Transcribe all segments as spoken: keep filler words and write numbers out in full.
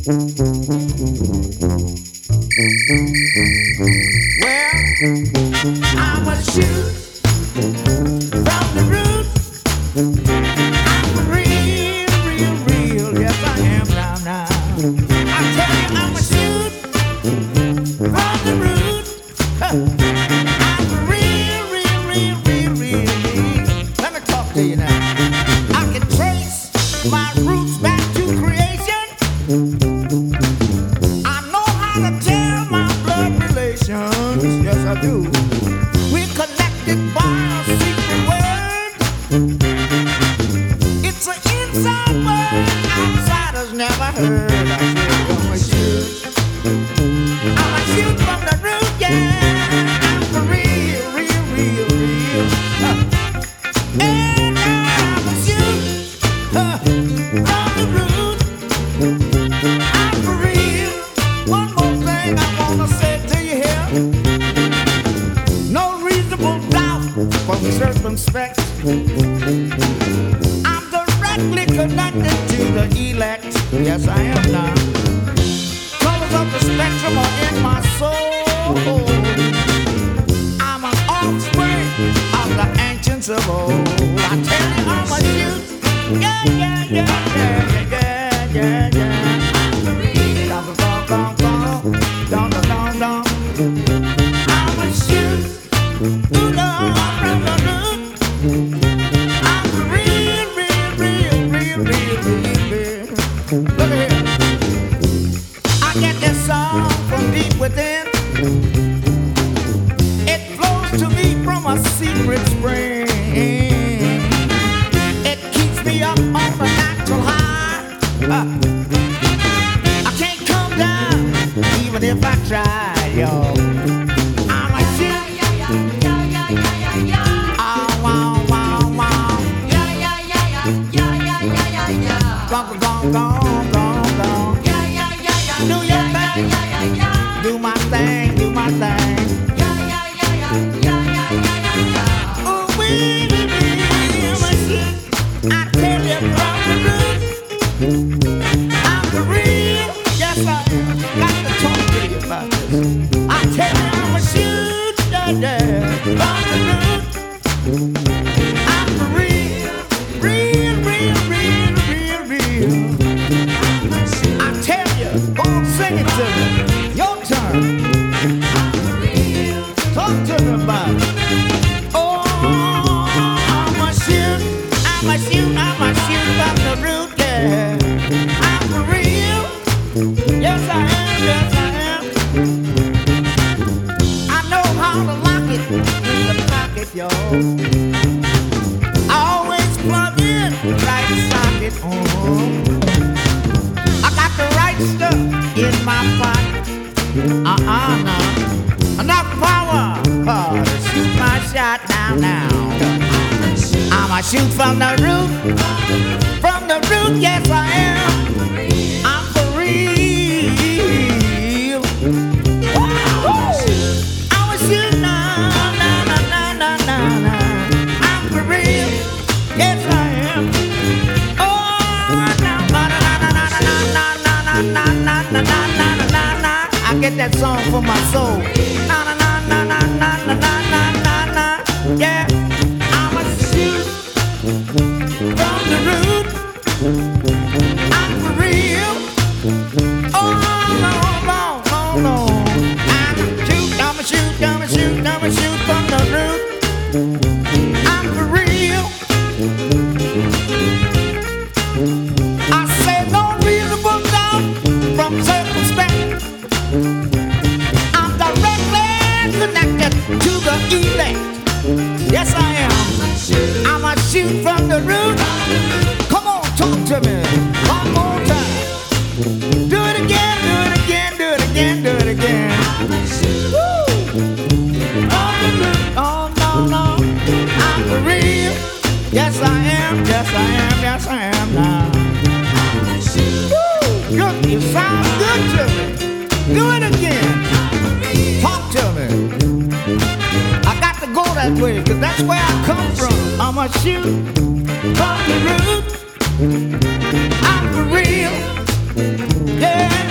Yeah.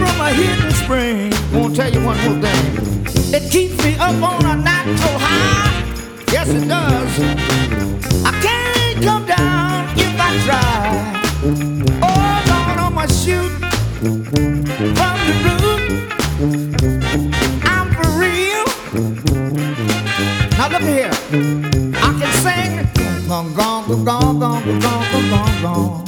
from a hidden spring. Gonna tell you one more thing. It keeps me up on a natural high. Yes, it does. I can't come down if I try. Oh, Lord, I'ma shoot from the roof. I'm for real. Now look here. I can sing. Gong, gong, gong, gong, gong, gong, gong, gong, gong.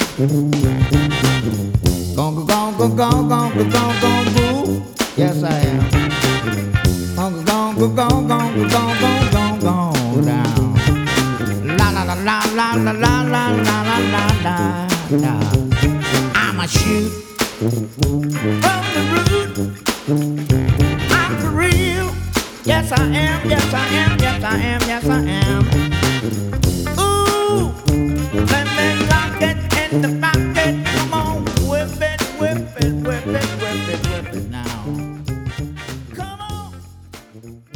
Gong, gong, gong, gong, gong, gong, gong, gong, boo. Yes, I am. Gong, gong, gong, gong, gong, gong, gong, gong, gong, down. La la la la la la la la la la la la la. I'ma shoot from the roof. I'm for real. Yes, I am. Yes, I am. Yes, I am. Yes, I am. Ooh, let me lock it in the pocket. Come on, whip it, whip it, whip it, whip it, whip it now. Come on.